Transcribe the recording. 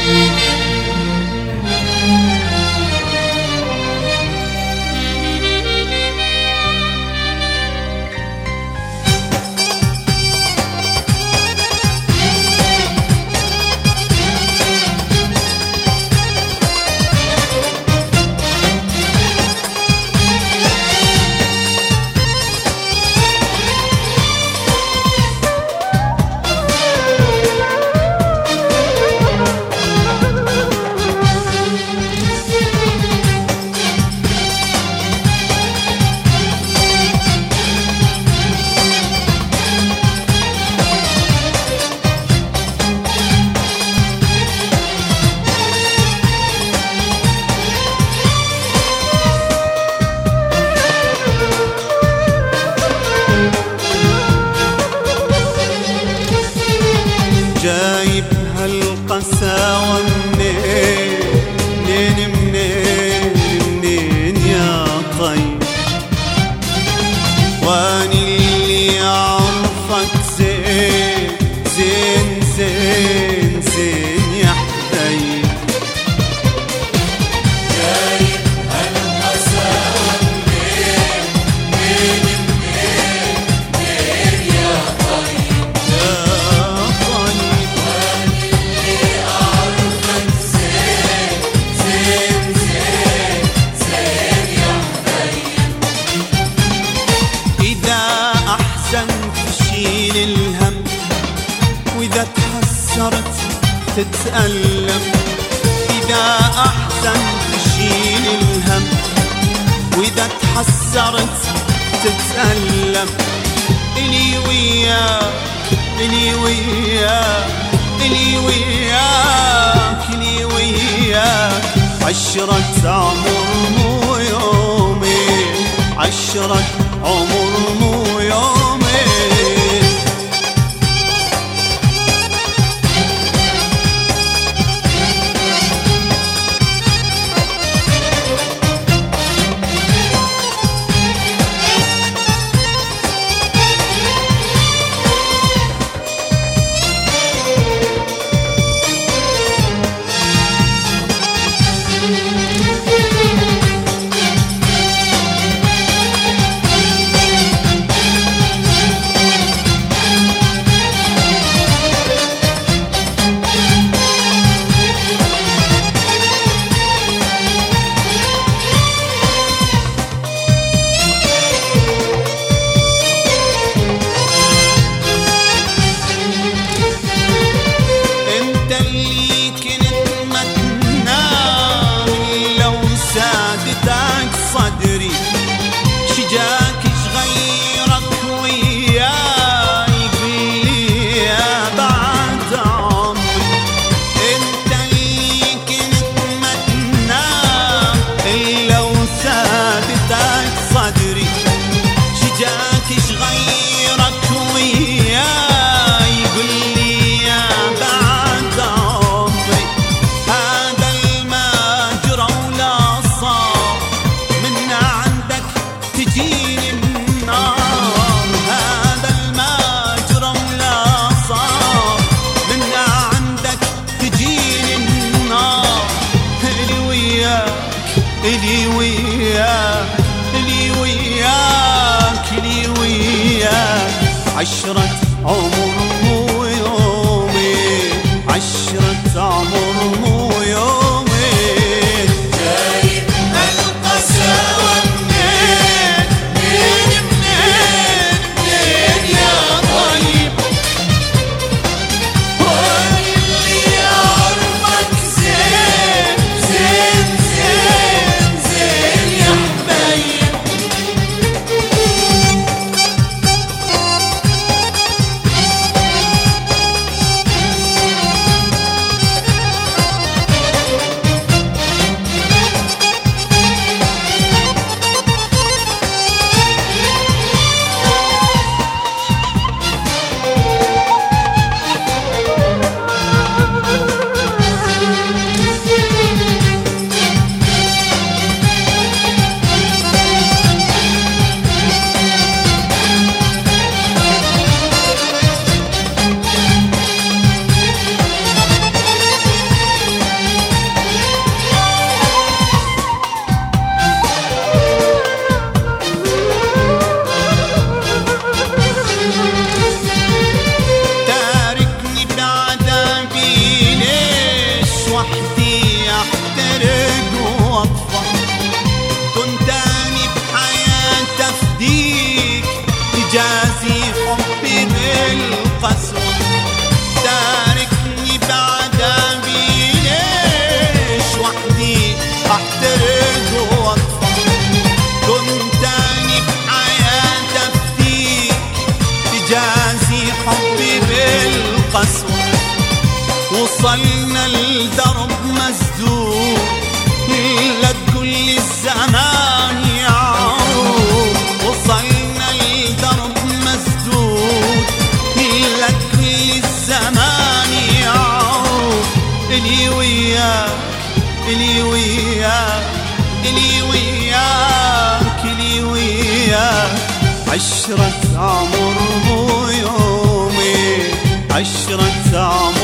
جايب هالقساوة منين منين يا طيب، واني اللي اعرفك زين زين زين زين يا حبيب. جايب هالقساوة منين يا طيب، تشيل الهم وإذا تحسرت تتألم، إذا أحزن تشيل الهم وإذا تحسرت تتألم. إلي وياك إلي وياك إلي وياك إلي وياك، عشرة عمر مو يومين، عشرة عمر مو يومين. صدري شجاك شغيرك وياي قلي يا بعد عمري، انت اللي كنت متناه لو سادتك صدري، شجاك شغيرك وياي قلي يا بعد عمري. هذا المجرى ولا صار تجيني النار، هذا المجرى ولا صار من عندك تجيني النار. إلي وياك إلي وياك إلي وياك إلي وياك، عشرة عمر مو يومين، عشرة عمر مو يومين. جايب هالقساوة وصلنا لدرب مسدود لا تقول لي الزمان يعود. وصلنا لدرب مسدود لا تقول لي الزمان يعود. إلي وياك إلي وياك إلي وياك إلي وياك عشرة عمر مو يومي عشرة عمر